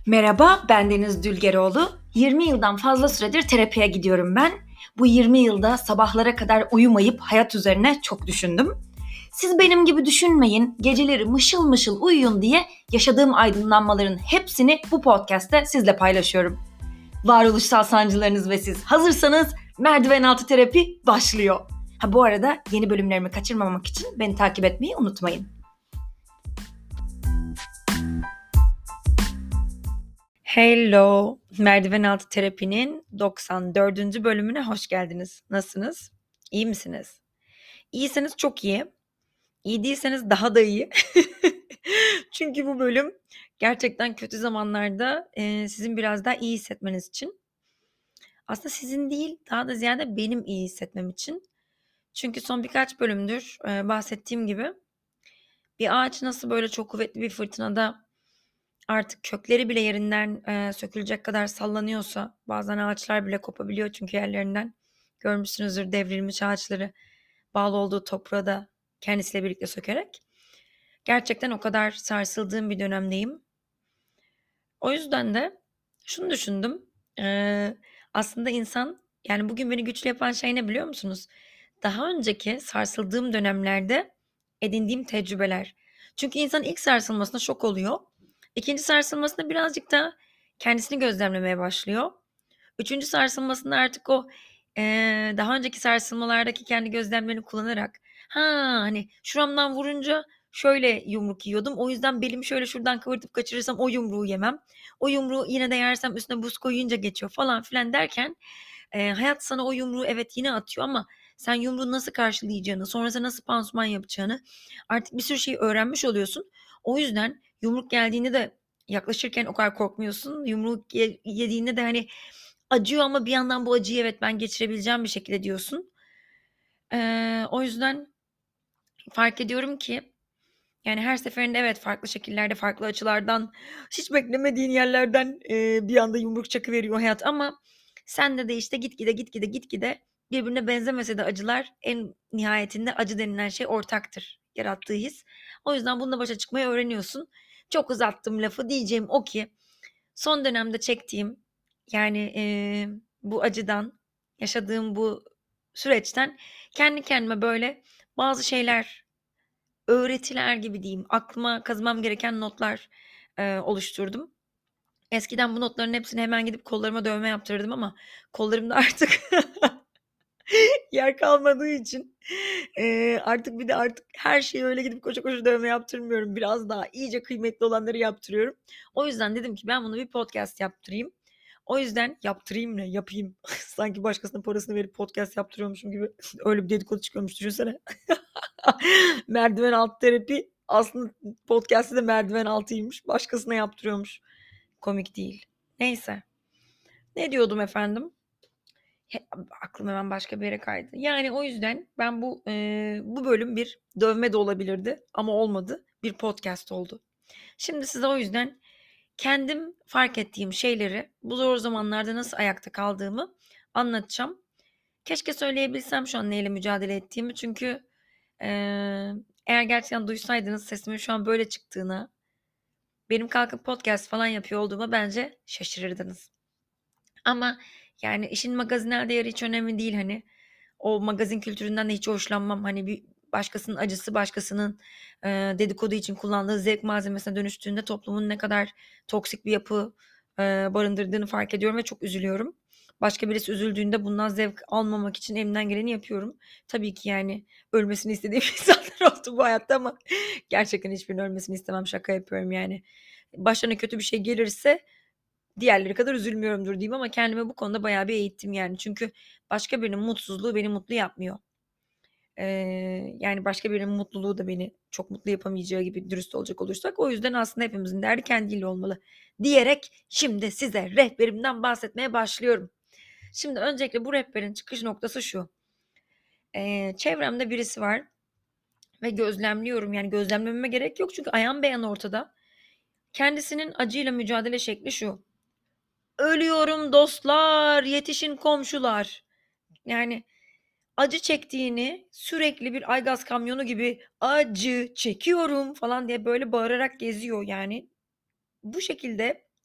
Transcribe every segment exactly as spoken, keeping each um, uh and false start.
Merhaba, ben Deniz Dülgeroğlu. yirmi yıldan fazla süredir terapiye gidiyorum ben. Bu yirmi yılda sabahlara kadar uyumayıp hayat üzerine çok düşündüm. Siz benim gibi düşünmeyin, geceleri mışıl mışıl uyuyun diye yaşadığım aydınlanmaların hepsini bu podcast'te sizle paylaşıyorum. Varoluşsal sancılarınız ve siz hazırsanız merdiven altı terapi başlıyor. Ha bu arada yeni bölümlerimi kaçırmamak için beni takip etmeyi unutmayın. Hello, Merdiven Altı Terapi'nin doksan dördüncü bölümüne hoş geldiniz. Nasılsınız? İyi misiniz? İyiyseniz çok iyi. İyi değilseniz daha da iyi. Çünkü bu bölüm gerçekten kötü zamanlarda e, sizin biraz daha iyi hissetmeniz için. Aslında sizin değil, daha da ziyade benim iyi hissetmem için. Çünkü son birkaç bölümdür e, bahsettiğim gibi bir ağaç nasıl böyle çok kuvvetli bir fırtınada artık kökleri bile yerinden e, sökülecek kadar sallanıyorsa, bazen ağaçlar bile kopabiliyor çünkü yerlerinden. Görmüşsünüzdür devrilmiş ağaçları bağlı olduğu toprağı da kendisiyle birlikte sökerek. Gerçekten o kadar sarsıldığım bir dönemdeyim. O yüzden de şunu düşündüm. E, aslında insan, yani bugün beni güçlü yapan şey ne biliyor musunuz? Daha önceki sarsıldığım dönemlerde edindiğim tecrübeler. Çünkü insan ilk sarsılmasına şok oluyor. İkinci sarsılmasında birazcık da kendisini gözlemlemeye başlıyor. Üçüncü sarsılmasında artık o eee, daha önceki sarsılmalardaki kendi gözlemlerini kullanarak ha hani şuramdan vurunca şöyle yumruk yiyordum. O yüzden belimi şöyle şuradan kıvırtıp kaçırırsam o yumruğu yemem. O yumruğu yine de yersem üstüne buz koyunca geçiyor falan filan derken eee, hayat sana o yumruğu evet yine atıyor ama sen yumruğu nasıl karşılayacağını, sonrasında nasıl pansuman yapacağını artık bir sürü şey öğrenmiş oluyorsun. O yüzden yumruk geldiğinde de yaklaşırken o kadar korkmuyorsun. Yumruk ye- yediğinde de hani acıyor ama bir yandan bu acıyı evet ben geçirebileceğim bir şekilde diyorsun. Ee, o yüzden fark ediyorum ki yani her seferinde evet farklı şekillerde, farklı açılardan, hiç beklemediğin yerlerden e, bir anda yumruk çakıveriyor hayat ama sende de işte gitgide gitgide gitgide birbirine benzemese de acılar en nihayetinde acı denilen şey ortaktır yarattığı his. O yüzden bununla başa çıkmayı öğreniyorsun. Çok uzattım lafı diyeceğim o ki son dönemde çektiğim yani e, bu acıdan yaşadığım bu süreçten kendi kendime böyle bazı şeyler öğretiler gibi diyeyim aklıma kazımam gereken notlar e, oluşturdum. Eskiden bu notların hepsini hemen gidip kollarıma dövme yaptırırdım ama kollarımda artık yer kalmadığı için e, artık bir de artık her şeyi öyle gidip koşa koşa dövme yaptırmıyorum. Biraz daha iyice kıymetli olanları yaptırıyorum. O yüzden dedim ki ben bunu bir podcast yaptırayım. O yüzden yaptırayım ne yapayım. Sanki başkasının parasını verip podcast yaptırıyormuşum gibi. Öyle bir dedikodu çıkıyormuş düşünsene. Merdiven altı terapi aslında podcast'ı da merdiven altıymış. Başkasına yaptırıyormuş. Komik değil. Neyse. Ne diyordum efendim? He, aklım hemen başka bir yere kaydı. Yani o yüzden ben bu e, bu bölüm bir dövme de olabilirdi ama olmadı. Bir podcast oldu. Şimdi size o yüzden kendim fark ettiğim şeyleri bu zor zamanlarda nasıl ayakta kaldığımı anlatacağım. Keşke söyleyebilsem şu an neyle mücadele ettiğimi çünkü e, eğer gerçekten duysaydınız sesimin şu an böyle çıktığını, benim kalkıp podcast falan yapıyor olduğuma bence şaşırırdınız. Ama yani işin magazinel değeri hiç önemli değil hani. O magazin kültüründen de hiç hoşlanmam. Hani bir başkasının acısı başkasının e, dedikodu için kullandığı zevk malzemesine dönüştüğünde toplumun ne kadar toksik bir yapı e, barındırdığını fark ediyorum ve çok üzülüyorum. Başka birisi üzüldüğünde bundan zevk almamak için elimden geleni yapıyorum. Tabii ki yani ölmesini istediğim insanlar oldu bu hayatta ama gerçekten hiçbirinin ölmesini istemem. Şaka yapıyorum yani. Başlarına kötü bir şey gelirse diğerleri kadar üzülmüyorumdur diyeyim ama kendime bu konuda bayağı bir eğittim yani. Çünkü başka birinin mutsuzluğu beni mutlu yapmıyor. Ee, yani başka birinin mutluluğu da beni çok mutlu yapamayacağı gibi dürüst olacak olursak. O yüzden aslında hepimizin derdi kendiyle olmalı diyerek şimdi size rehberimden bahsetmeye başlıyorum. Şimdi öncelikle bu rehberin çıkış noktası şu. Ee, çevremde birisi var ve gözlemliyorum. Yani gözlemlememe gerek yok çünkü ayan beyan ortada. Kendisinin acıyla mücadele şekli şu. Ölüyorum dostlar, yetişin komşular. Yani acı çektiğini sürekli bir aygaz kamyonu gibi acı çekiyorum falan diye böyle bağırarak geziyor yani. Bu şekilde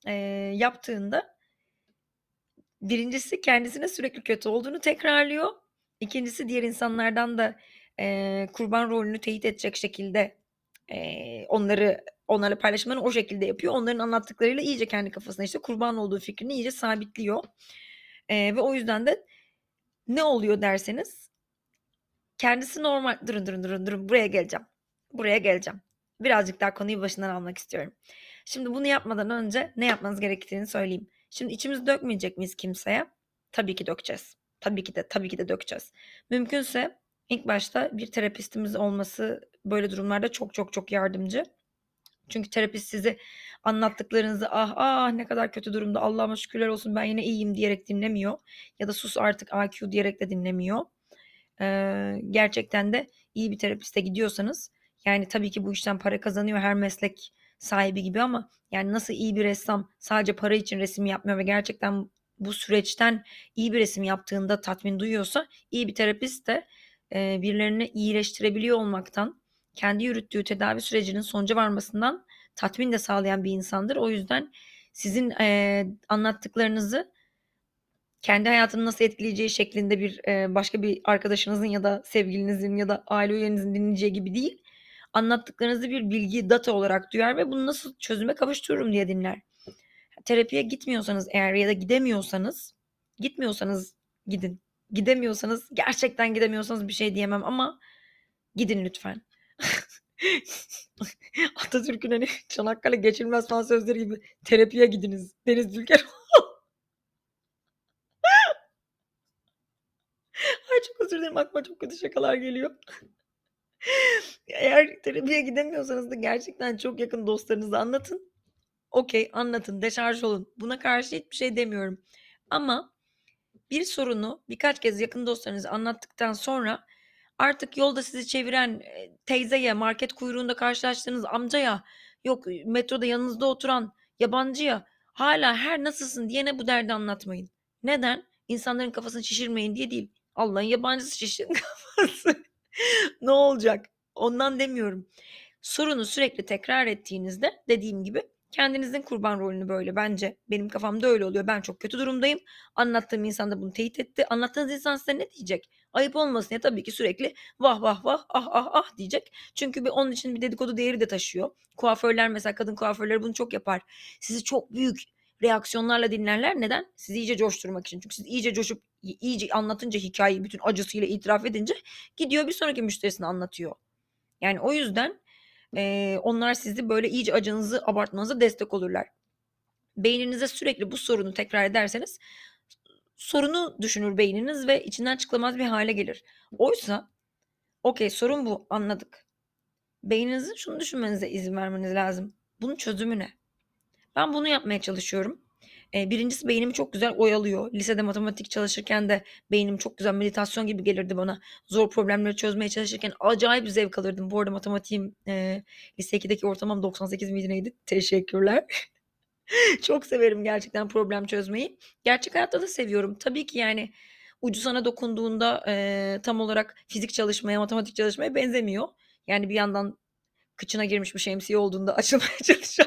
eee, yaptığında birincisi kendisine sürekli kötü olduğunu tekrarlıyor. ikincisi diğer insanlardan da, eee, kurban rolünü teyit edecek şekilde, eee, onları onlarla paylaşımlarını o şekilde yapıyor. Onların anlattıklarıyla iyice kendi kafasına, işte, kurban olduğu fikrini iyice sabitliyor. Eee, ve o yüzden de ne oluyor derseniz kendisi normal Durun, durun, durun, durun, buraya geleceğim, buraya geleceğim. Birazcık daha konuyu başından almak istiyorum. Şimdi bunu yapmadan önce ne yapmanız gerektiğini söyleyeyim. Şimdi içimizi dökmeyecek miyiz kimseye? Tabii ki dökeceğiz. Tabii ki de, tabii ki de dökeceğiz. Mümkünse ilk başta bir terapistimiz olması böyle durumlarda çok çok çok yardımcı. Çünkü terapist sizi anlattıklarınızı ah ah ne kadar kötü durumda Allah'ıma şükürler olsun ben yine iyiyim diyerek dinlemiyor. Ya da sus artık I Q diyerek de dinlemiyor. Eee, gerçekten de iyi bir terapiste gidiyorsanız yani tabii ki bu işten para kazanıyor her meslek sahibi gibi ama yani nasıl iyi bir ressam sadece para için resim yapmıyor ve gerçekten bu süreçten iyi bir resim yaptığında tatmin duyuyorsa iyi bir terapist de eee, birilerini iyileştirebiliyor olmaktan kendi yürüttüğü tedavi sürecinin sonuca varmasından tatmin de sağlayan bir insandır. O yüzden sizin eee, anlattıklarınızı kendi hayatını nasıl etkileyeceği şeklinde bir e, başka bir arkadaşınızın ya da sevgilinizin ya da aile üyenizin dinleyeceği gibi değil. Anlattıklarınızı bir bilgi, data olarak duyar ve bunu nasıl çözüme kavuştururum diye dinler. Terapiye gitmiyorsanız eğer ya da gidemiyorsanız, gitmiyorsanız gidin. Gidemiyorsanız, gerçekten gidemiyorsanız bir şey diyemem ama gidin lütfen. Atatürk'ün hani Çanakkale geçilmez falan sözleri gibi terapiye gidiniz. Deniz Dülker. Ay çok özür dilerim aklıma çok kötü şakalar geliyor. Eğer terapiye gidemiyorsanız da gerçekten çok yakın dostlarınıza anlatın. Okay, anlatın, deşarj olun. Buna karşı hiçbir şey demiyorum. Ama bir sorunu birkaç kez yakın dostlarınıza anlattıktan sonra artık yolda sizi çeviren e, teyzeye, market kuyruğunda karşılaştığınız amcaya, yok metroda yanınızda oturan yabancıya hala her nasılsın diyene bu derdi anlatmayın. Neden? İnsanların kafasını şişirmeyin diye değil. Allah'ın yabancısı şişirin kafası. Ne olacak? Ondan demiyorum. Sorunu sürekli tekrar ettiğinizde dediğim gibi kendinizin kurban rolünü böyle bence benim kafamda öyle oluyor. Ben çok kötü durumdayım. Anlattığım insan da bunu teyit etti. Anlattığınız insan size ne diyecek? Ayıp olmasın ya tabii ki sürekli vah vah vah ah ah ah diyecek. Çünkü bir, onun için bir dedikodu değeri de taşıyor. Kuaförler mesela kadın kuaförleri bunu çok yapar. Sizi çok büyük reaksiyonlarla dinlerler. Neden? Sizi iyice coşturmak için. Çünkü siz iyice coşup iyice anlatınca hikayeyi bütün acısıyla itiraf edince gidiyor bir sonraki müşterisine anlatıyor. Yani o yüzden e, onlar sizi böyle iyice acınızı abartmanıza destek olurlar. Beyninize sürekli bu sorunu tekrar ederseniz sorunu düşünür beyniniz ve içinden çıkılamaz bir hale gelir. Oysa okey sorun bu anladık. Beyninizin şunu düşünmenize izin vermeniz lazım. Bunun çözümü ne? Ben bunu yapmaya çalışıyorum. Ee, birincisi beynimi çok güzel oyalıyor. Lisede matematik çalışırken de beynim çok güzel meditasyon gibi gelirdi bana. Zor problemleri çözmeye çalışırken acayip zevk alırdım. Bu arada matematiğim e, lise ikideki ortalamam doksan sekiz miydi neydi? Teşekkürler. Çok severim gerçekten problem çözmeyi. Gerçek hayatta da seviyorum. Tabii ki yani ucu sana dokunduğunda e, tam olarak fizik çalışmaya, matematik çalışmaya benzemiyor. Yani bir yandan kıçına girmiş bir şemsiye olduğunda açılmaya çalışan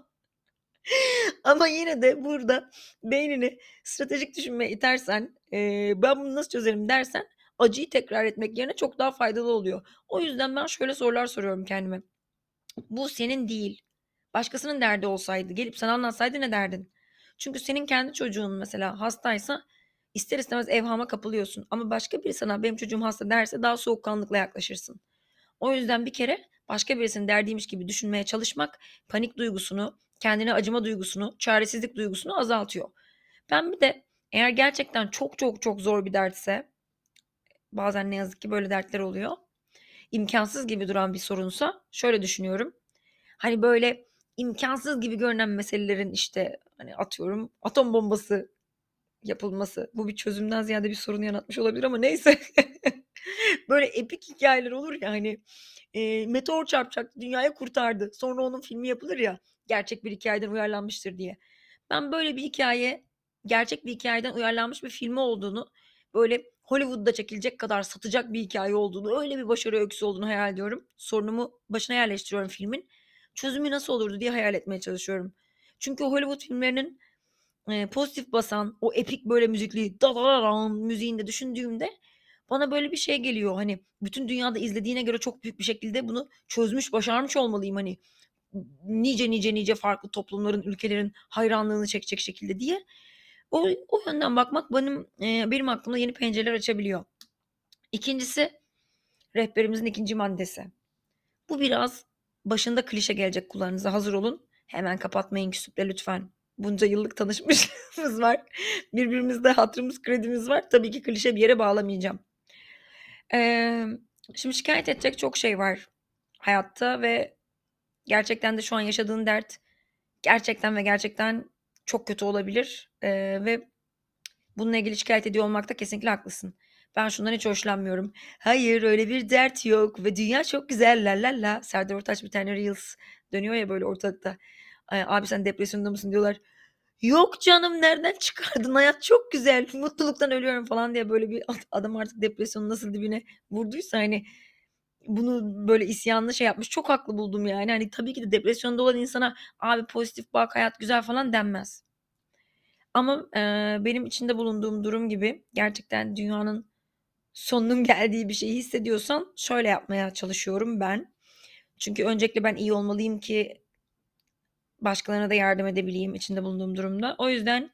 ama yine de burada beynini stratejik düşünmeye itersen, eee, ben bunu nasıl çözerim dersen acıyı tekrar etmek yerine çok daha faydalı oluyor. O yüzden ben şöyle sorular soruyorum kendime. Bu senin değil. Başkasının derdi olsaydı, gelip sana anlatsaydı ne derdin? Çünkü senin kendi çocuğun mesela hastaysa ister istemez evhama kapılıyorsun. Ama başka biri sana benim çocuğum hasta derse daha soğukkanlıkla yaklaşırsın. O yüzden bir kere başka birisinin derdiymiş gibi düşünmeye çalışmak panik duygusunu, kendine acıma duygusunu, çaresizlik duygusunu azaltıyor. Ben bir de eğer gerçekten çok çok çok zor bir dertse, bazen ne yazık ki böyle dertler oluyor. İmkansız gibi duran bir sorunsa şöyle düşünüyorum. Hani böyle imkansız gibi görünen meselelerin işte hani atıyorum atom bombası yapılması. Bu bir çözümden ziyade bir sorunu yaratmış olabilir ama neyse. Böyle epik hikayeler olur ya hani e, meteor çarpacaktı dünyayı kurtardı. Sonra onun filmi yapılır ya gerçek bir hikayeden uyarlanmıştır diye. Ben böyle bir hikaye gerçek bir hikayeden uyarlanmış bir filmi olduğunu böyle Hollywood'da çekilecek kadar satacak bir hikaye olduğunu öyle bir başarı öyküsü olduğunu hayal ediyorum. Sorunumu başına yerleştiriyorum filmin. Çözümü nasıl olurdu diye hayal etmeye çalışıyorum. Çünkü o Hollywood filmlerinin e, pozitif basan o epik böyle müzikli dadaran müziğinde düşündüğümde bana böyle bir şey geliyor. Hani bütün dünyada izlediğine göre çok büyük bir şekilde bunu çözmüş, başarmış olmalıyım. Hani nice nice nice farklı toplumların, ülkelerin hayranlığını çekecek şekilde diye. O, o yönden bakmak benim e, benim aklımda yeni pencereler açabiliyor. İkincisi, rehberimizin ikinci maddesi. Bu biraz başında klişe gelecek, kulağınıza hazır olun. Hemen kapatmayın küsüple lütfen. Bunca yıllık tanışmışlığımız var. Birbirimizde hatırımız, kredimiz var. Tabii ki klişe bir yere bağlamayacağım. Ee, Şimdi şikayet edecek çok şey var hayatta ve gerçekten de şu an yaşadığın dert gerçekten ve gerçekten çok kötü olabilir. Ee, ve bununla ilgili şikayet ediyor olmakta kesinlikle haklısın. Ben şundan hiç hoşlanmıyorum. Hayır, öyle bir dert yok ve dünya çok güzel la la la. Serdar Ortaç bir tane Reels dönüyor ya böyle ortalıkta. Ay, abi sen depresyonda mısın diyorlar. Yok canım, nereden çıkardın, hayat çok güzel, mutluluktan ölüyorum falan diye böyle bir adam artık depresyonun nasıl dibine vurduysa hani bunu böyle isyanlı şey yapmış, çok haklı buldum yani. Hani tabii ki de depresyonda olan insana abi pozitif bak, hayat güzel falan denmez. Ama eee, benim içinde bulunduğum durum gibi gerçekten dünyanın sonunun geldiği bir şeyi hissediyorsan şöyle yapmaya çalışıyorum ben. Çünkü öncelikle ben iyi olmalıyım ki başkalarına da yardım edebileyim içinde bulunduğum durumda. O yüzden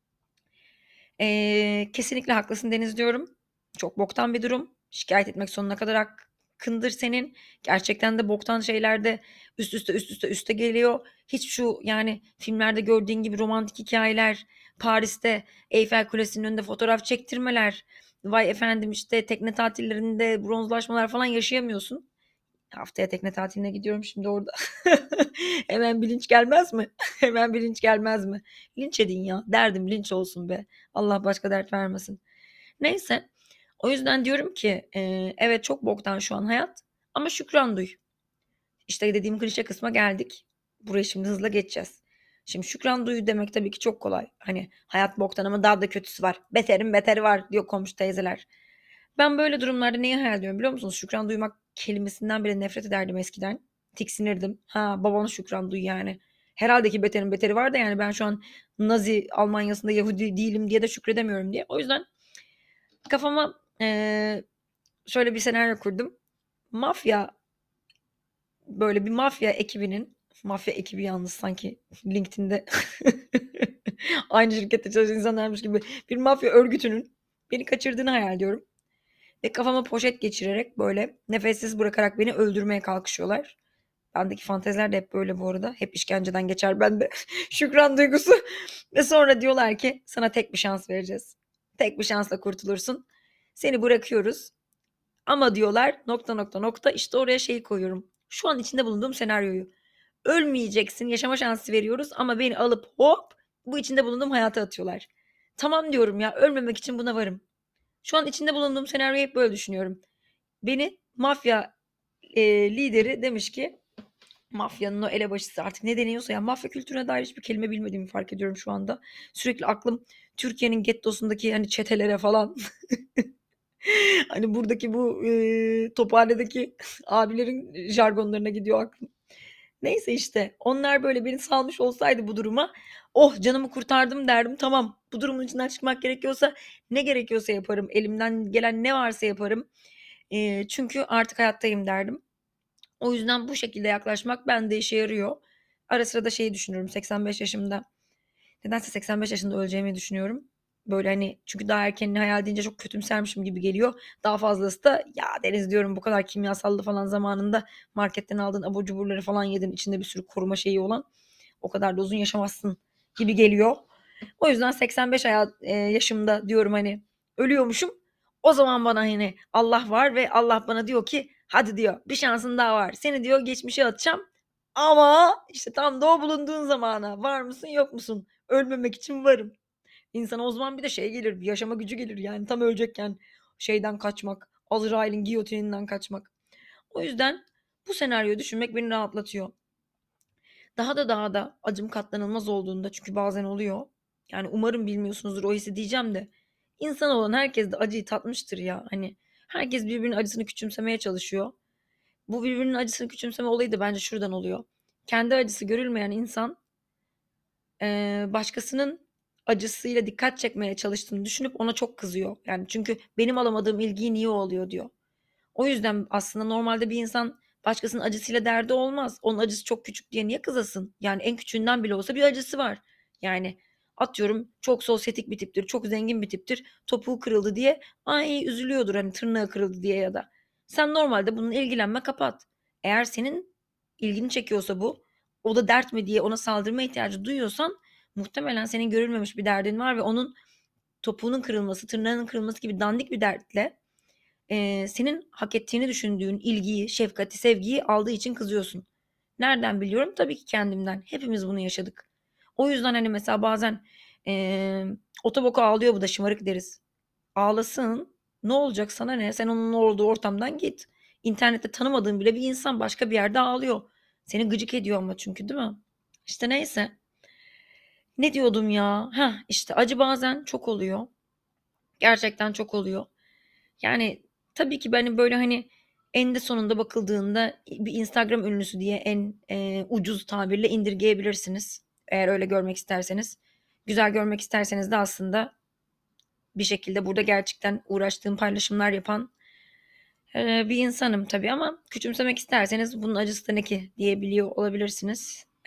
eee, kesinlikle haklısın Deniz diyorum. Çok boktan bir durum. Şikayet etmek sonuna kadar hakkındır senin. Gerçekten de boktan şeyler de üst üste üst üste üste geliyor. Hiç şu yani filmlerde gördüğün gibi romantik hikayeler, Paris'te Eyfel Kulesi'nin önünde fotoğraf çektirmeler, vay efendim işte tekne tatillerinde bronzlaşmalar falan yaşayamıyorsun. Haftaya tekne tatiline gidiyorum şimdi orada. Hemen bilinç gelmez mi? Hemen bilinç gelmez mi? Linç edin ya. Derdim linç olsun be. Allah başka dert vermesin. Neyse. O yüzden diyorum ki e, evet çok boktan şu an hayat ama şükran duy. İşte dediğim klişe kısma geldik. Burayı şimdi hızla geçeceğiz. Şimdi şükran duy demek tabii ki çok kolay. Hani hayat boktan ama daha da kötüsü var. Beterin beteri var diyor komşu teyzeler. Ben böyle durumlarda neyi hayal ediyorum biliyor musunuz? Şükran duymak kelimesinden bile nefret ederdim eskiden. Tiksinirdim. Ha, babana şükran duy yani. Herhalde ki beterin beteri var da yani ben şu an Nazi Almanya'sında Yahudi değilim diye de şükredemiyorum diye. O yüzden kafama eee, şöyle bir senaryo kurdum. Mafya, böyle bir mafya ekibinin, mafya ekibi yalnız sanki LinkedIn'de aynı şirkette çalışan insanlarmış gibi bir mafya örgütünün beni kaçırdığını hayal ediyorum. Ve kafama poşet geçirerek böyle nefessiz bırakarak beni öldürmeye kalkışıyorlar. Bendeki fanteziler de hep böyle bu arada. Hep işkenceden geçer bende. Şükran duygusu. Ve sonra diyorlar ki sana tek bir şans vereceğiz. Tek bir şansla kurtulursun. Seni bırakıyoruz. Ama diyorlar nokta nokta nokta, işte oraya şeyi koyuyorum. Şu an içinde bulunduğum senaryoyu. Ölmeyeceksin, yaşama şansı veriyoruz ama beni alıp hop bu içinde bulunduğum hayata atıyorlar. Tamam diyorum ya, ölmemek için buna varım. Şu an içinde bulunduğum senaryoyu hep böyle düşünüyorum. Beni mafya e, lideri demiş ki, mafyanın o elebaşısı artık ne deniyorsa, ya mafya kültürüne dair hiçbir kelime bilmediğimi fark ediyorum şu anda. Sürekli aklım Türkiye'nin gettosundaki hani çetelere falan. Hani buradaki bu e, tophanedeki abilerin jargonlarına gidiyor aklım. Neyse işte onlar böyle beni salmış olsaydı bu duruma, oh canımı kurtardım derdim, tamam bu durumun içinden çıkmak gerekiyorsa ne gerekiyorsa yaparım, elimden gelen ne varsa yaparım. E, çünkü artık hayattayım derdim. O yüzden bu şekilde yaklaşmak bende işe yarıyor. Ara sıra da şeyi düşünüyorum, seksen beş yaşımda. Nedense seksen beş yaşında öleceğimi düşünüyorum. Böyle hani çünkü daha erkenini hayal edince çok kötümsermişim gibi geliyor. Daha fazlası da ya Deniz diyorum, bu kadar kimyasallı falan zamanında marketten aldığın abur cuburları falan yedin, içinde bir sürü koruma şeyi olan. O kadar da uzun yaşamazsın gibi geliyor. O yüzden seksen beş hayat, e, yaşımda diyorum hani ölüyormuşum. O zaman bana hani Allah var ve Allah bana diyor ki hadi diyor bir şansın daha var. Seni diyor geçmişe atacağım. Ama işte tam da o bulunduğun zamana var mısın yok musun? Ölmemek için varım. İnsana o zaman bir de şey gelir, bir yaşama gücü gelir yani tam ölecekken şeyden kaçmak, Azrail'in giyotininden kaçmak. O yüzden bu senaryoyu düşünmek beni rahatlatıyor. Daha da daha da acım katlanılmaz olduğunda, çünkü bazen oluyor. Yani umarım bilmiyorsunuzdur o hissi diyeceğim de. İnsan olan herkes de acıyı tatmıştır ya. Hani herkes birbirinin acısını küçümsemeye çalışıyor. Bu birbirinin acısını küçümseme olayı da bence şuradan oluyor. Kendi acısı görülmeyen insan Eee, başkasının acısıyla dikkat çekmeye çalıştığını düşünüp ona çok kızıyor. Yani çünkü benim alamadığım ilgiyi niye o alıyor diyor. O yüzden aslında normalde bir insan başkasının acısıyla derdi olmaz. Onun acısı çok küçük diye niye kızasın? Yani en küçüğünden bile olsa bir acısı var. Yani atıyorum çok sosyetik bir tiptir, çok zengin bir tiptir. Topuğu kırıldı diye ay üzülüyordur hani tırnağı kırıldı diye ya da. Sen normalde bununla ilgilenme kapat. Eğer senin ilgini çekiyorsa bu, o da dert mi diye ona saldırma ihtiyacı duyuyorsan muhtemelen senin görülmemiş bir derdin var ve onun topuğunun kırılması, tırnağının kırılması gibi dandik bir dertle Eee, senin hak ettiğini düşündüğün ilgiyi, şefkati, sevgiyi aldığı için kızıyorsun. Nereden biliyorum? Tabii ki kendimden. Hepimiz bunu yaşadık. O yüzden hani mesela bazen eee otoboka ağlıyor bu da şımarık deriz. Ağlasın. Ne olacak sana ne? Sen onun olduğu ortamdan git. İnternette tanımadığın bile bir insan başka bir yerde ağlıyor. Seni gıcık ediyor ama çünkü değil mi? İşte neyse. Ne diyordum ya? Heh işte acı bazen çok oluyor. Gerçekten çok oluyor. Yani tabii ki benim böyle hani eninde sonunda bakıldığında bir Instagram ünlüsü diye en e, ucuz tabirle indirgeyebilirsiniz. Eğer öyle görmek isterseniz. Güzel görmek isterseniz de aslında bir şekilde burada gerçekten uğraştığım paylaşımlar yapan e, bir insanım tabii ama küçümsemek isterseniz bunun acısı da ne ki diyebiliyor olabilirsiniz. E,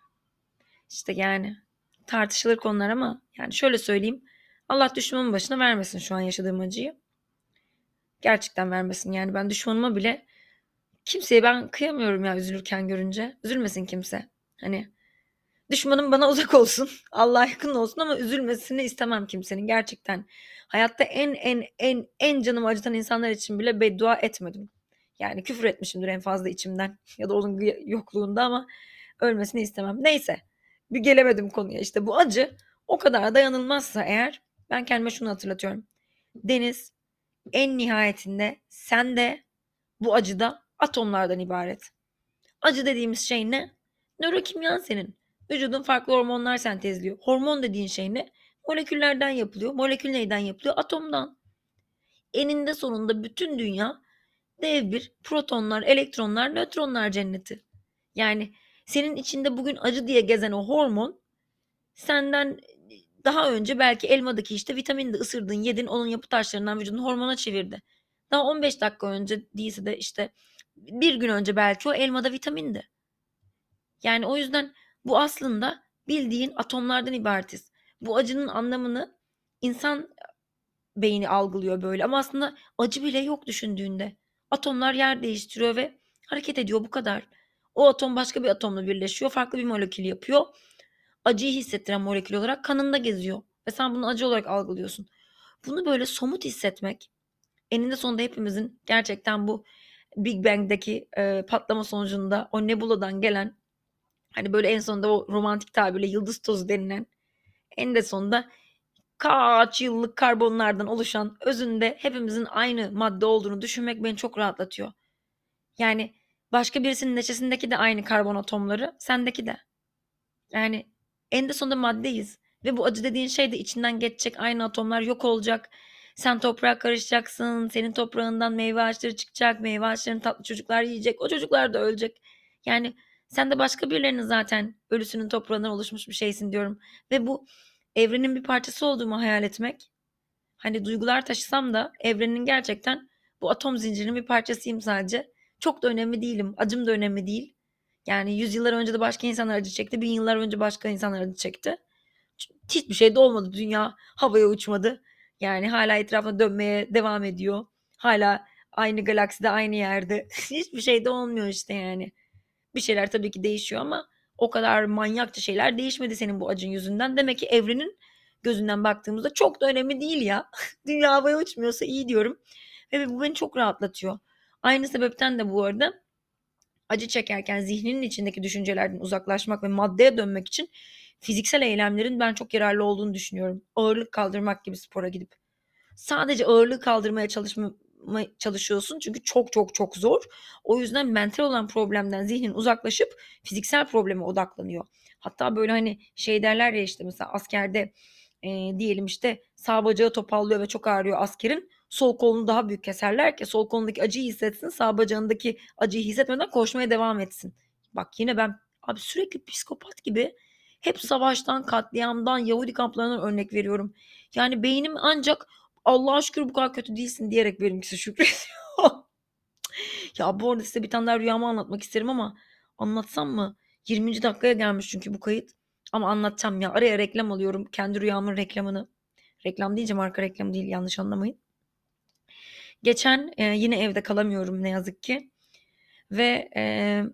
işte yani tartışılır konular ama yani şöyle söyleyeyim. Allah düşmanın başına vermesin şu an yaşadığım acıyı. Gerçekten vermesin yani ben düşmanıma bile kimseye ben kıyamıyorum ya üzülürken görünce. Üzülmesin kimse. Hani düşmanım bana uzak olsun. Allah'a yakın olsun ama üzülmesini istemem kimsenin gerçekten. Hayatta en en en en canımı acıtan insanlar için bile beddua etmedim. Yani küfür etmişimdir en fazla içimden ya da onun yokluğunda ama ölmesini istemem. Neyse bir gelemedim konuya işte bu acı o kadar dayanılmazsa eğer ben kendime şunu hatırlatıyorum. Deniz en nihayetinde sen de bu acı da atomlardan ibaret. Acı dediğimiz şey ne? Nörokimyan senin. Vücudun farklı hormonlar sentezliyor. Hormon dediğin şey ne? Moleküllerden yapılıyor. Molekül neyden yapılıyor? Atomdan. Eninde sonunda bütün dünya dev bir protonlar, elektronlar, nötronlar cenneti. Yani senin içinde bugün acı diye gezen o hormon senden daha önce belki elmadaki işte vitamini de ısırdın, yedin, onun yapı taşlarından vücudun hormona çevirdi. Daha on beş dakika önce değilse de işte bir gün önce belki o elmada vitamindi. Yani o yüzden bu aslında bildiğin atomlardan ibaretiz. Bu acının anlamını insan beyni algılıyor böyle ama aslında acı bile yok düşündüğünde. Atomlar yer değiştiriyor ve hareket ediyor bu kadar. O atom başka bir atomla birleşiyor, farklı bir molekül yapıyor. Acıyı hissettiren molekül olarak kanında geziyor ve sen bunu acı olarak algılıyorsun. Bunu böyle somut hissetmek eninde sonunda hepimizin gerçekten bu Big Bang'deki e, patlama sonucunda o nebuladan gelen hani böyle en sonunda o romantik tabirle yıldız tozu denilen en de sonunda kaç yıllık karbonlardan oluşan özünde hepimizin aynı madde olduğunu düşünmek beni çok rahatlatıyor. Yani başka birisinin neşesindeki de aynı karbon atomları, sendeki de. Yani en de sonunda maddeyiz. Ve bu acı dediğin şey de içinden geçecek. Aynı atomlar yok olacak. Sen toprağa karışacaksın. Senin toprağından meyve ağaçları çıkacak. Meyve ağaçlarını tatlı çocuklar yiyecek. O çocuklar da ölecek. Yani sen de başka birilerinin zaten ölüsünün toprağından oluşmuş bir şeysin diyorum. Ve bu evrenin bir parçası olduğumu hayal etmek. Hani duygular taşısam da evrenin gerçekten bu atom zincirinin bir parçasıyım sadece. Çok da önemli değilim. Acım da önemli değil. Yani yüzyıllar önce de başka insanlar acı çekti. Bin yıllar önce başka insanlar acı çekti. Hiçbir şey de olmadı. Dünya havaya uçmadı. Yani hala etrafına dönmeye devam ediyor. Hala aynı galakside aynı yerde. Hiçbir şey de olmuyor işte yani. Bir şeyler tabii ki değişiyor ama o kadar manyakça şeyler değişmedi senin bu acın yüzünden. Demek ki evrenin gözünden baktığımızda çok da önemli değil ya. Dünya havaya uçmuyorsa iyi diyorum. Ve bu beni çok rahatlatıyor. Aynı sebepten de bu arada acı çekerken zihninin içindeki düşüncelerden uzaklaşmak ve maddeye dönmek için fiziksel eylemlerin ben çok yararlı olduğunu düşünüyorum. Ağırlık kaldırmak gibi spora gidip. Sadece ağırlığı kaldırmaya çalışma, çalışıyorsun çünkü çok çok çok zor. O yüzden mental olan problemden zihnin uzaklaşıp fiziksel probleme odaklanıyor. Hatta böyle hani şey derler ya işte mesela askerde e, diyelim işte sağ bacağı topallıyor ve çok ağrıyor askerin. Sol kolunu daha büyük keserler ki sol kolundaki acıyı hissetsin, sağ bacağındaki acıyı hissetmeden koşmaya devam etsin. Bak yine ben abi sürekli psikopat gibi Hep savaştan, katliamdan, Yahudi kamplarından örnek veriyorum. Yani beynim ancak Allah'a şükür bu kadar kötü değilsin diyerek benimkisi şükrediyor. Ya bu arada size bir tane daha rüyamı anlatmak isterim ama anlatsam mı? yirminci dakikaya gelmiş çünkü bu kayıt. Ama anlatacağım ya. Araya reklam alıyorum. Kendi rüyamın reklamını. Reklam deyince marka reklamı değil, yanlış anlamayın. Geçen e, yine evde kalamıyorum ne yazık ki. Ve e,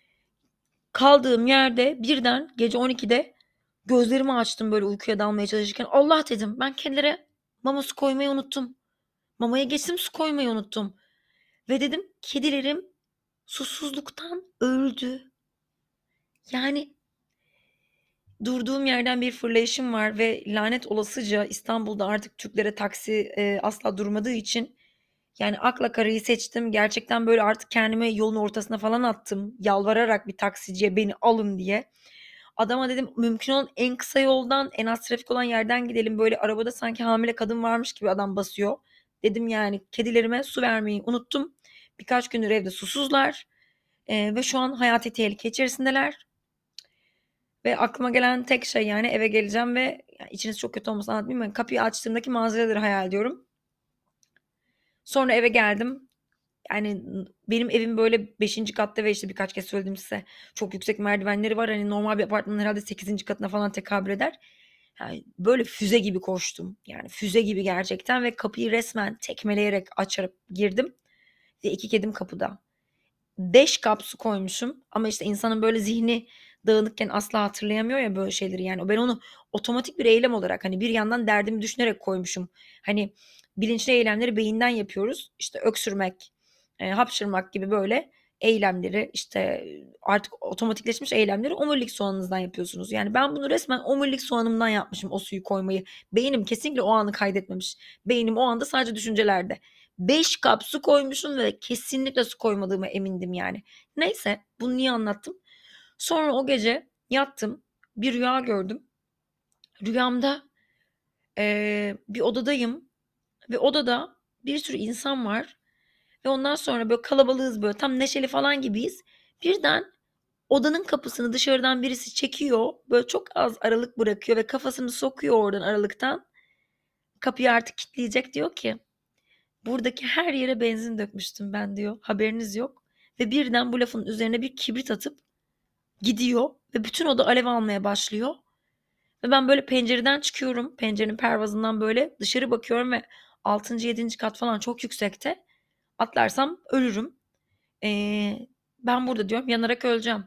kaldığım yerde birden gece on ikide gözlerimi açtım böyle uykuya dalmaya çalışırken. Allah dedim, ben kedilere mama su koymayı unuttum. Mamaya geçtim, su koymayı unuttum. Ve dedim kedilerim susuzluktan öldü. Yani durduğum yerden bir fırlayışım var ve lanet olasıca İstanbul'da artık Türklere taksi e, asla durmadığı için yani akla karayı seçtim. Gerçekten böyle artık kendimi yolun ortasına falan attım. Yalvararak bir taksiciye beni alın diye. Adama dedim mümkün olan en kısa yoldan, en az trafik olan yerden gidelim. Böyle arabada sanki hamile kadın varmış gibi adam basıyor. Dedim yani kedilerime su vermeyi unuttum. Birkaç gündür evde susuzlar. Ee, ve şu an hayati tehlike içerisindeler. Ve aklıma gelen tek şey yani eve geleceğim ve yani içiniz çok kötü olmasın anlatmayayım ama kapıyı açtığımdaki manzaraları hayal ediyorum. Sonra eve geldim. Yani benim evim böyle beşinci katta ve işte birkaç kez söyledim size. Çok yüksek merdivenleri var. Hani normal bir apartmanın herhalde sekizinci katına falan tekabül eder. Yani böyle füze gibi koştum. Yani füze gibi gerçekten ve kapıyı resmen tekmeleyerek açıp girdim. Ve iki kedim kapıda. Beş kap su koymuşum ama işte insanın böyle zihni dağınıkken asla hatırlayamıyor ya böyle şeyleri yani ben onu otomatik bir eylem olarak hani bir yandan derdimi düşünerek koymuşum. Hani bilinçli eylemleri beyinden yapıyoruz. İşte öksürmek, e, hapşırmak gibi böyle eylemleri işte artık otomatikleşmiş eylemleri omurilik soğanınızdan yapıyorsunuz. Yani ben bunu resmen omurilik soğanımdan yapmışım o suyu koymayı. Beynim kesinlikle o anı kaydetmemiş. Beynim o anda sadece düşüncelerde. Beş kap su koymuşum ve kesinlikle su koymadığıma emindim yani. Neyse bunu niye anlattım? Sonra o gece yattım. Bir rüya gördüm. Rüyamda eee, bir odadayım ve odada bir sürü insan var. Ve ondan sonra böyle kalabalığız böyle tam neşeli falan gibiyiz. Birden odanın kapısını dışarıdan birisi çekiyor. Böyle çok az aralık bırakıyor ve kafasını sokuyor oradan aralıktan. Kapıyı artık kilitleyecek diyor ki buradaki her yere benzin dökmüştüm ben diyor. Haberiniz yok. Ve birden bu lafın üzerine bir kibrit atıp gidiyor ve bütün oda alev almaya başlıyor. Ve ben böyle pencereden çıkıyorum. Pencerenin pervazından böyle dışarı bakıyorum ve altıncı yedinci kat falan çok yüksekte. Atlarsam ölürüm. Ee, ben burada diyorum yanarak öleceğim.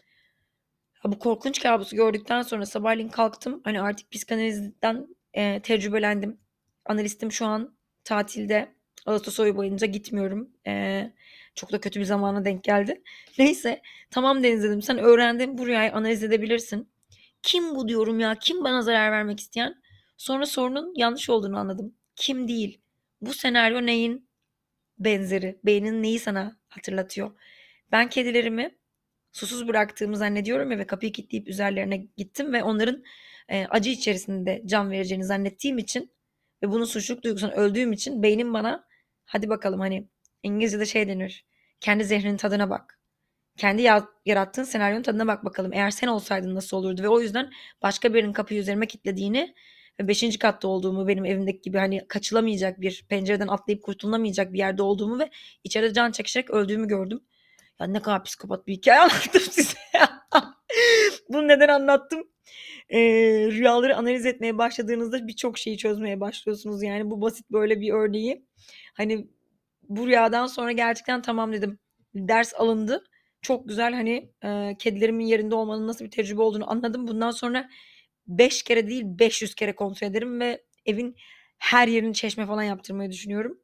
Ha, bu korkunç kabusu gördükten sonra sabahleyin kalktım. Hani artık psikanalizden e, tecrübelendim. Analistim şu an tatilde. Ağustos ayı boyunca gitmiyorum. E, çok da kötü bir zamana denk geldi. Neyse tamam Deniz dedim. Sen öğrendin bu rüyayı analiz edebilirsin. Kim bu diyorum ya? Kim bana zarar vermek isteyen? Sonra sorunun yanlış olduğunu anladım. Kim değil. Bu senaryo neyin benzeri? Beynin neyi sana hatırlatıyor? Ben kedilerimi susuz bıraktığımı zannediyorum ya ve kapıyı kilitleyip üzerlerine gittim ve onların e, acı içerisinde can vereceğini zannettiğim için ve bunun suçluluk duygusundan öldüğüm için beynim bana hadi bakalım hani İngilizce'de şey denir. Kendi zehrinin tadına bak. Kendi ya- yarattığın senaryonun tadına bak bakalım. Eğer sen olsaydın nasıl olurdu ve o yüzden başka birinin kapıyı üzerime kilitlediğini ve beşinci katta olduğumu benim evimdeki gibi hani kaçılamayacak bir pencereden atlayıp kurtulamayacak bir yerde olduğumu ve içeride can çekişerek öldüğümü gördüm. Ya ne kadar psikopat bir hikaye anlattım size ya. Bunu neden anlattım? Ee, rüyaları analiz etmeye başladığınızda birçok şeyi çözmeye başlıyorsunuz. Yani bu basit böyle bir örneği. Hani bu rüyadan sonra gerçekten tamam dedim. Ders alındı. Çok güzel hani e, kedilerimin yerinde olmanın nasıl bir tecrübe olduğunu anladım. Bundan sonra beş kere değil beş yüz kere kontrol ederim ve evin her yerini çeşme falan yaptırmayı düşünüyorum.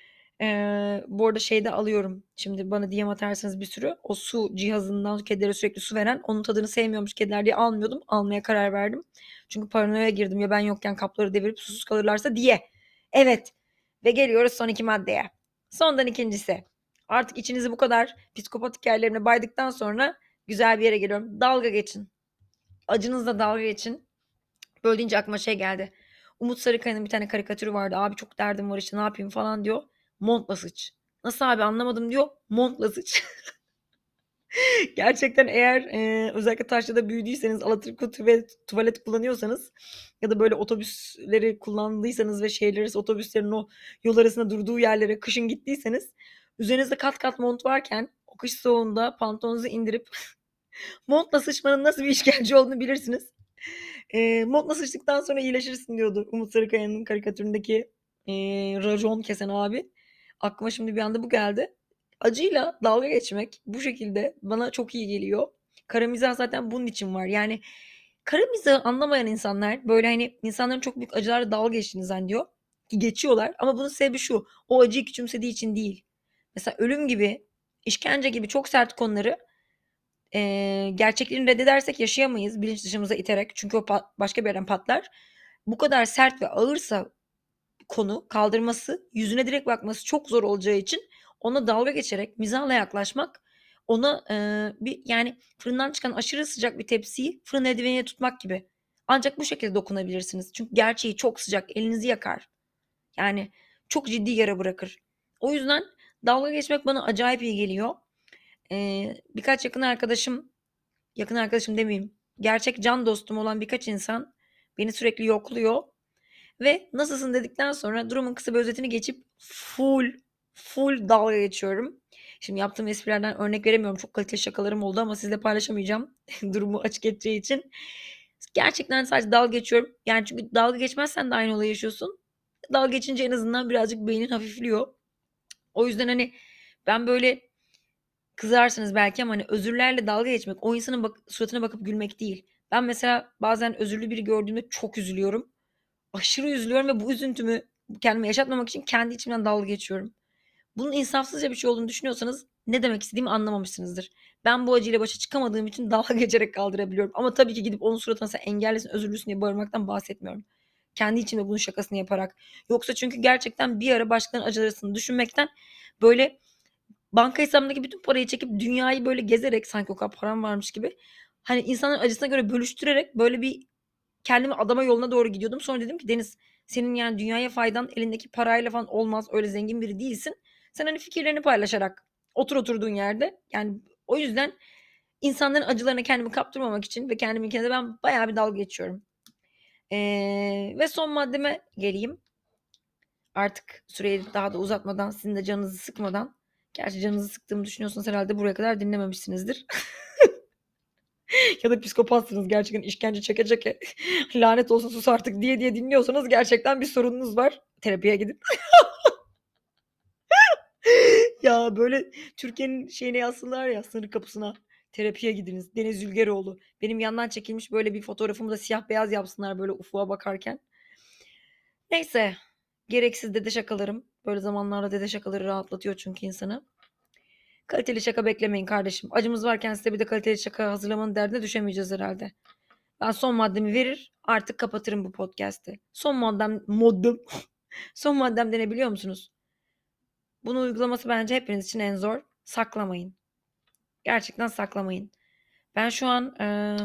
Eee, bu arada şeyde alıyorum. Şimdi bana D M atarsanız bir sürü. O su cihazından kedilere sürekli su veren. Onun tadını sevmiyormuş kediler diye almıyordum. Almaya karar verdim. Çünkü paranoya girdim ya ben yokken kapları devirip susuz kalırlarsa diye. Evet. Ve geliyoruz son iki maddeye. Sondan ikincisi. Artık içinizi bu kadar psikopat hikayelerine baydıktan sonra güzel bir yere geliyorum. Dalga geçin. Acınızla dalga geçin. Böyle deyince aklıma şey geldi. Umut Sarıkaya'nın bir tane karikatürü vardı. Abi çok derdim var işte ne yapayım falan diyor. Montla sıç. Nasıl abi anlamadım diyor. Montla sıç. Gerçekten eğer, eee, özellikle taşrada büyüdüyseniz, alaturka tüvet tuvalet kullanıyorsanız ya da böyle otobüsleri kullandıysanız ve şehirler arası otobüslerin o yol arasında durduğu yerlere kışın gittiyseniz üzerinizde kat kat mont varken o kış soğuğunda pantolonunuzu indirip montla sıçmanın nasıl bir işkence olduğunu bilirsiniz. Eee, "Montla sıçtıktan sonra iyileşirsin." diyordu Umut Sarıkaya'nın karikatüründeki, eee, racon kesen abi. Aklıma şimdi bir anda bu geldi. Acıyla dalga geçmek bu şekilde bana çok iyi geliyor. Kara mizah zaten bunun için var. Yani kara mizahı anlamayan insanlar, böyle, hani, insanların çok büyük acılarla dalga geçtiğini zannediyor ki geçiyorlar ama bunun sebebi şu: o acıyı küçümsediği için değil. Mesela ölüm gibi, işkence gibi çok sert konuları Eee, gerçekliğini reddedersek yaşayamayız bilinç dışımıza iterek. Çünkü o pat başka bir yerden patlar. Bu kadar sert ve ağırsa konu kaldırması, yüzüne direkt bakması çok zor olacağı için ona dalga geçerek, mizahla yaklaşmak, ona eee, bir yani fırından çıkan aşırı sıcak bir tepsiyi fırın eldiveniyle tutmak gibi. Ancak bu şekilde dokunabilirsiniz. Çünkü gerçeği çok sıcak, elinizi yakar. Yani çok ciddi yara bırakır. O yüzden dalga geçmek bana acayip iyi geliyor. Eee, birkaç yakın arkadaşım yakın arkadaşım demeyeyim, gerçek can dostum olan birkaç insan beni sürekli yokluyor ve nasılsın dedikten sonra durumun kısa bir özetini geçip full full dalga geçiyorum. Şimdi yaptığım esprilerden örnek veremiyorum. Çok kaliteli şakalarım oldu ama sizle paylaşamayacağım. Durumu açık edeceği için. Gerçekten sadece dalga geçiyorum. Yani çünkü dalga geçmezsen de aynı olayı yaşıyorsun. Dalga geçince en azından birazcık beynin hafifliyor. O yüzden hani ben böyle kızarsınız belki ama hani özürlerle dalga geçmek, o insanın bak suratına bakıp gülmek değil. Ben mesela bazen özürlü biri gördüğümde çok üzülüyorum. Aşırı üzülüyorum ve bu üzüntümü kendime yaşatmamak için kendi içimden dalga geçiyorum. Bunun insafsızca bir şey olduğunu düşünüyorsanız ne demek istediğimi anlamamışsınızdır. Ben bu acıyla başa çıkamadığım için dalga geçerek kaldırabiliyorum. Ama tabii ki gidip onun suratına sen engellisin, özürlüsün diye bağırmaktan bahsetmiyorum. Kendi içimde bunun şakasını yaparak. Yoksa çünkü gerçekten bir ara başkalarının acılarını düşünmekten böyle banka hesabımdaki bütün parayı çekip dünyayı böyle gezerek sanki o kadar param varmış gibi hani insanların acısına göre bölüştürerek böyle bir kendimi adama yoluna doğru gidiyordum. Sonra dedim ki Deniz senin yani dünyaya faydan elindeki parayla falan olmaz. Öyle zengin biri değilsin. Sen hani fikirlerini paylaşarak otur oturduğun yerde. Yani o yüzden insanların acılarına kendimi kaptırmamak için ve kendiminkine de ben bayağı bir dalga geçiyorum. Ee, ve son maddeme geleyim. Artık süreyi daha da uzatmadan, sizin de canınızı sıkmadan. Gerçi canınızı sıktığımı düşünüyorsanız herhalde buraya kadar dinlememişsinizdir. Ya da psikopatsınız gerçekten işkence çeke çeke lanet olsun sus artık diye diye dinliyorsanız gerçekten bir sorununuz var. Terapiye gidin. Ya böyle Türkiye'nin şeyine yazsınlar ya sınır kapısına. Terapiye gidiniz. Deniz Zülgeroğlu. Benim yandan çekilmiş böyle bir fotoğrafımı da siyah beyaz yapsınlar böyle ufuğa bakarken. Neyse. Gereksiz dede şakalarım. Böyle zamanlarda dede şakaları rahatlatıyor çünkü insanı. Kaliteli şaka beklemeyin kardeşim. Acımız varken size bir de kaliteli şaka hazırlamanın derdine düşemeyeceğiz herhalde. Ben son maddemi verir artık kapatırım bu podcast'i. Son maddem moddum. Son maddem de ne biliyor musunuz? Bunu uygulaması bence hepiniz için en zor. Saklamayın. Gerçekten saklamayın. Ben şu an e,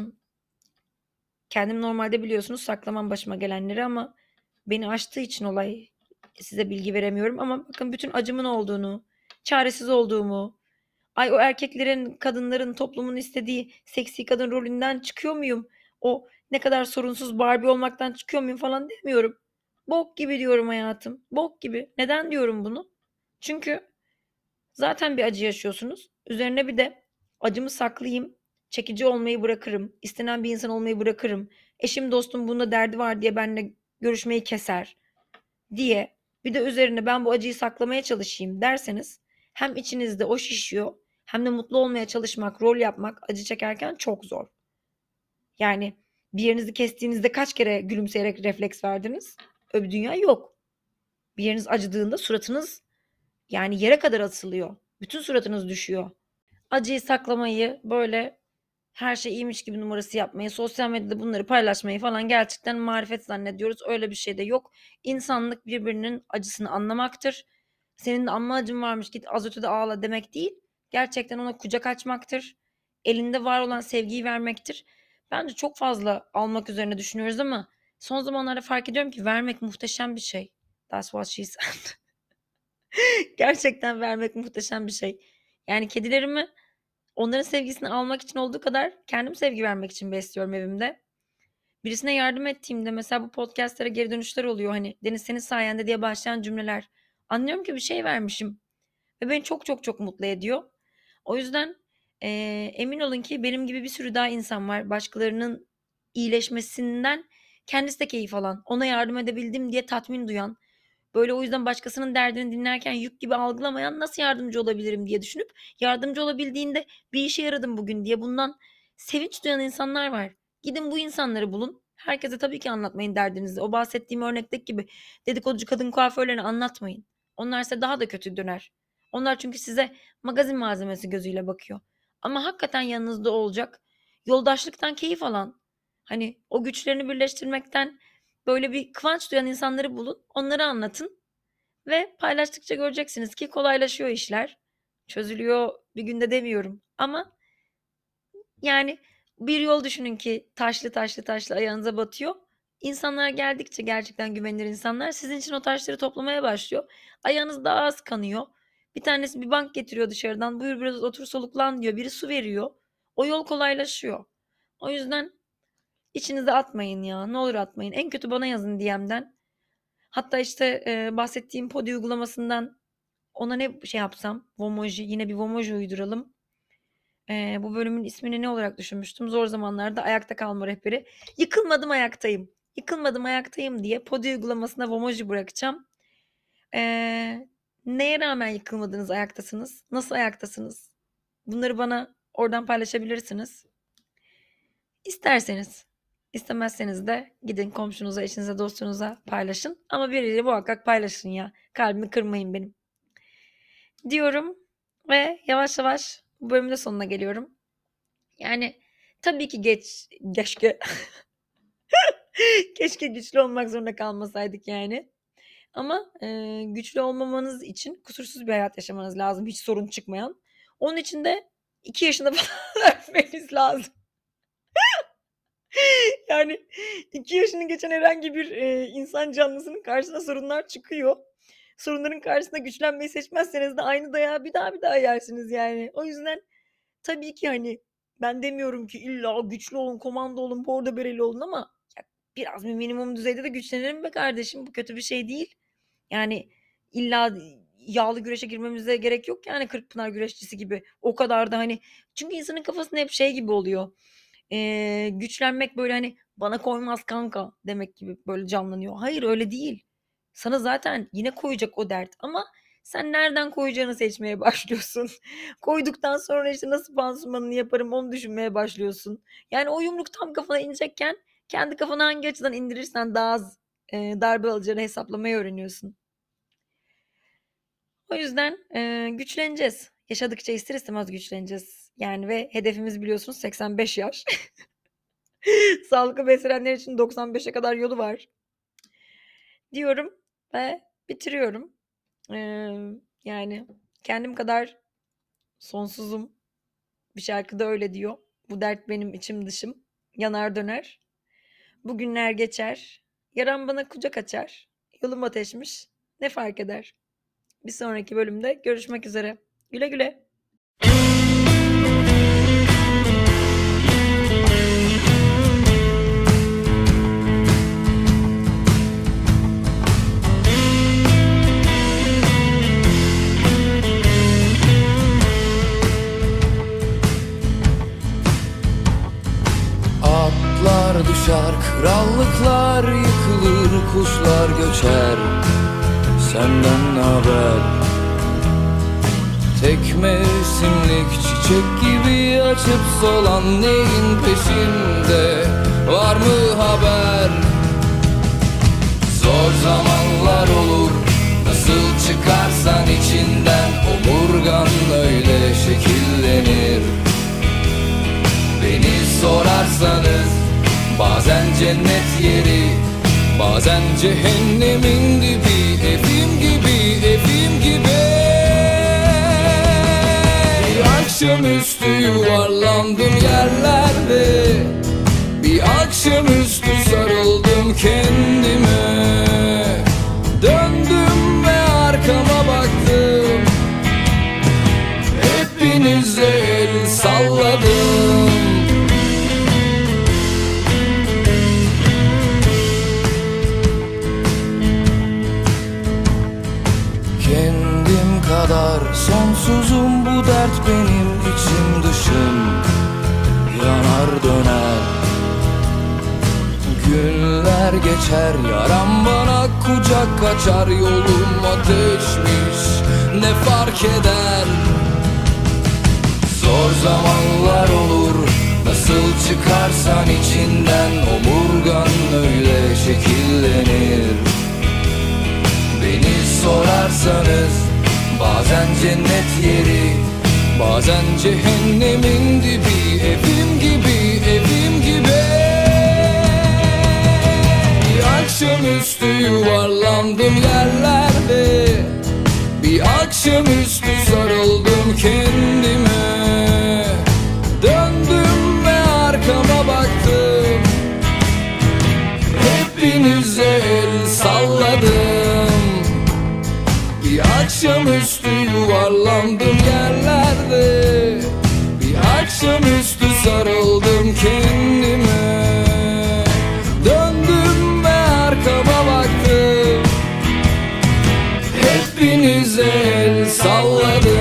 kendim normalde biliyorsunuz saklamam başıma gelenleri ama beni aştığı için olay size bilgi veremiyorum. Ama bakın bütün acımın olduğunu, çaresiz olduğumu, ay o erkeklerin, kadınların, toplumun istediği seksi kadın rolünden çıkıyor muyum? O ne kadar sorunsuz Barbie olmaktan çıkıyor muyum falan demiyorum. Bok gibi diyorum hayatım. Bok gibi. Neden diyorum bunu? Çünkü zaten bir acı yaşıyorsunuz. Üzerine bir de acımı saklayayım, çekici olmayı bırakırım, istenen bir insan olmayı bırakırım. Eşim dostum bunda derdi var diye benimle görüşmeyi keser diye bir de üzerine ben bu acıyı saklamaya çalışayım derseniz hem içinizde o şişiyor hem de mutlu olmaya çalışmak, rol yapmak acı çekerken çok zor. Yani bir yerinizi kestiğinizde kaç kere gülümseyerek refleks verdiniz? Öyle bir dünya yok. Bir yeriniz acıdığında suratınız yani yere kadar atılıyor. Bütün suratınız düşüyor. Acıyı saklamayı, böyle her şey iyiymiş gibi numarası yapmayı, sosyal medyada bunları paylaşmayı falan gerçekten marifet zannediyoruz. Öyle bir şey de yok. İnsanlık birbirinin acısını anlamaktır. Senin de amma acın varmış git az ötede ağla demek değil. Gerçekten ona kucak açmaktır. Elinde var olan sevgiyi vermektir. Bence çok fazla almak üzerine düşünüyoruz ama son zamanlarda fark ediyorum ki vermek muhteşem bir şey. That's what she said. Gerçekten vermek muhteşem bir şey. Yani kedilerimi Onların sevgisini almak için olduğu kadar kendim sevgi vermek için besliyorum evimde. Birisine yardım ettiğimde mesela bu podcast'lara geri dönüşler oluyor. Hani Deniz senin sayende diye başlayan cümleler. Anlıyorum ki bir şey vermişim ve beni çok çok çok mutlu ediyor. O yüzden eee, emin olun ki benim gibi bir sürü daha insan var. Başkalarının iyileşmesinden kendisi de keyif alan, ona yardım edebildim diye tatmin duyan, böyle o yüzden başkasının derdini dinlerken yük gibi algılamayan, nasıl yardımcı olabilirim diye düşünüp yardımcı olabildiğinde bir işe yaradım bugün diye bundan sevinç duyan insanlar var. Gidin bu insanları bulun. Herkese tabii ki anlatmayın derdinizi. O bahsettiğim örnekteki gibi dedikoducu kadın kuaförlerine anlatmayın. Onlar size daha da kötü döner. Onlar çünkü size magazin malzemesi gözüyle bakıyor. Ama hakikaten yanınızda olacak, yoldaşlıktan keyif alan, hani o güçlerini birleştirmekten böyle bir kıvanç duyan insanları bulun, onları anlatın ve paylaştıkça göreceksiniz ki kolaylaşıyor işler. Çözülüyor bir günde demiyorum ama yani bir yol düşünün ki taşlı taşlı taşlı ayağınıza batıyor. İnsanlar geldikçe, gerçekten güvenilir insanlar sizin için o taşları toplamaya başlıyor. Ayağınız daha az kanıyor. Bir tanesi bir bank getiriyor dışarıdan. Buyur biraz otur soluklan diyor. Biri su veriyor. O yol kolaylaşıyor. O yüzden içinize atmayın ya. Ne olur atmayın. En kötü bana yazın D M'den. Hatta işte e, bahsettiğim Podi uygulamasından ona ne şey yapsam, Vomoji, yine bir Vomoji uyduralım. E, bu bölümün ismini ne olarak düşünmüştüm? Zor zamanlarda ayakta kalma rehberi. Yıkılmadım ayaktayım. Yıkılmadım ayaktayım diye Podi uygulamasına Vomoji bırakacağım. E, Neye rağmen yıkılmadınız, ayaktasınız? Nasıl ayaktasınız? Bunları bana oradan paylaşabilirsiniz. İsterseniz. İstemezseniz de gidin komşunuza, eşinize, dostunuza paylaşın. Ama biriyle muhakkak paylaşın ya. Kalbimi kırmayın benim. Diyorum ve yavaş yavaş bu bölümün de sonuna geliyorum. Yani tabii ki geç, keşke keşke güçlü olmak zorunda kalmasaydık yani. Ama e, güçlü olmamanız için kusursuz bir hayat yaşamanız lazım. Hiç sorun çıkmayan. Onun için de iki yaşında falan ölmeniz lazım. Yani iki yaşını geçen herhangi bir e, insan canlısının karşısına sorunlar çıkıyor. Sorunların karşısında güçlenmeyi seçmezseniz de aynı dayağı bir daha bir daha yersiniz yani. O yüzden tabii ki hani ben demiyorum ki illa güçlü olun, komando olun, bordo bereli olun ama ya biraz bir minimum düzeyde de güçlenelim be kardeşim. Bu kötü bir şey değil. Yani illa yağlı güreşe girmemize gerek yok yani Kırkpınar güreşçisi gibi. O kadar da hani çünkü insanın kafasında hep şey gibi oluyor. Eee, güçlenmek böyle hani bana koymaz kanka demek gibi böyle canlanıyor. Hayır öyle değil. Sana zaten yine koyacak o dert ama sen nereden koyacağını seçmeye başlıyorsun. Koyduktan sonra işte nasıl pansumanını yaparım onu düşünmeye başlıyorsun. Yani o yumruk tam kafana inecekken kendi kafana hangi açıdan indirirsen daha az e, darbe alacağını hesaplamayı öğreniyorsun. O yüzden e, güçleneceğiz. Yaşadıkça ister istemez güçleneceğiz. Yani ve hedefimiz biliyorsunuz seksen beş yaş. Sağlıklı beslenenler için doksan beşe kadar yolu var. Diyorum ve bitiriyorum. Ee, Yani kendim kadar sonsuzum. Bir şarkıda öyle diyor. Bu dert benim içim dışım. Yanar döner. Bugünler geçer. Yaran bana kucak açar. Yolum ateşmiş. Ne fark eder? Bir sonraki bölümde görüşmek üzere. Güle güle. Atlar düşer, krallıklar yıkılır, kuşlar göçer. Senden ne haber? Tek mevsimlik çiçek gibi açıp solan neyin peşinde? Var mı haber? Zor zamanlar olur, nasıl çıkarsan içinden, omurgan öyle şekillenir. Beni sorarsanız bazen cennet yeri, bazen cehennemin dibi, evim gibi, evim gibi. Bir akşamüstü yuvarlandım yerlerde, bir akşamüstü sarıldım kendime. Döndüm ve arkama baktım, hepinize el salladım. salladım. Kendim kadar sonsuzum, bu dert benim içim dışım yanar döner. Günler geçer, yaram bana kucak açar, yolum ateşmiş ne fark eder. Zor zamanlar olur, nasıl çıkarsan içinden, omurgan öyle şekillenir. Beni sorarsanız bazen cennet yeri, bazen cehennemin dibi, evim gibi, evim gibi. Bir akşamüstü yuvarlandım yerlerde, bir akşamüstü sarıldım kendime. Döndüm ve arkama baktım, hepinize el salladım. Bir akşamüstü yuvarlandım yerlerde, bir akşamüstü sarıldım kendime. Döndüm ve arkama baktım, hepinize el salladım.